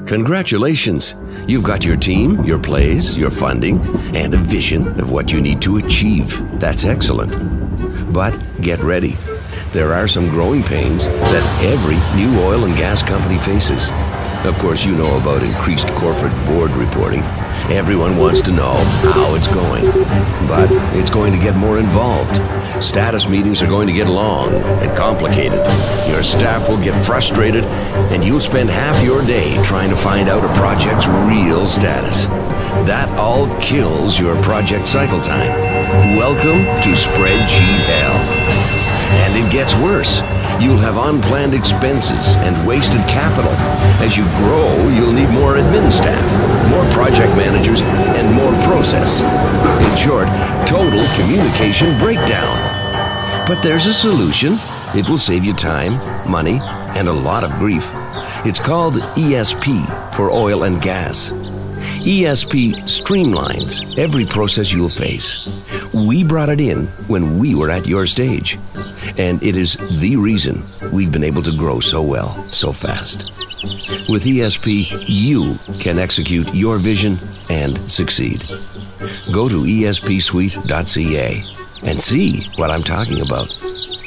Congratulations! You've got your team, your plays, your funding, and a vision of what you need to achieve. That's excellent. But get ready. There are some growing pains that every new oil and gas company faces. Of course, you know about increased corporate board reporting. Everyone wants to know how it's going. But it's going to get more involved. Status meetings are going to get long and complicated. Your staff will get frustrated, and you'll spend half your day trying to find out a project's real status. That all kills your project cycle time. Welcome to spreadsheet hell. And it gets worse. You'll have unplanned expenses and wasted capital. As you grow, you'll need more admin staff, more project managers, and more process. In short, total communication breakdown. But there's a solution. It will save you time, money, and a lot of grief. It's called ESP for oil and gas. ESP streamlines every process you'll face. We brought it in when we were at your stage. And it is the reason we've been able to grow so well, so fast. With ESP, you can execute your vision and succeed. Go to espsuite.ca and see what I'm talking about.